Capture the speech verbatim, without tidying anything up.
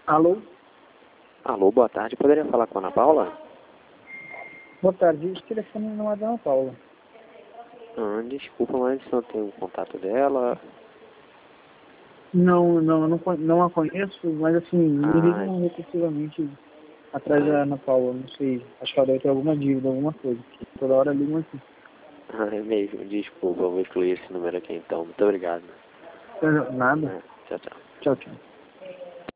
Alô? Alô, boa tarde. Poderia falar com a Ana Paula? Boa tarde. Esse telefone não é da Ana Paula. Ah, desculpa, mas não tenho o contato dela. Não, não, eu não, con- não a conheço, mas assim, me Ah, ligam repetitivamente atrás da ah, Ana Paula, não sei. Acho que ela deve ter alguma dívida, alguma coisa. Que toda hora ligam aqui. ah, é mesmo. Desculpa, eu vou excluir esse número aqui então. Muito obrigado. Nada. Ah, tchau, tchau. Tchau, tchau.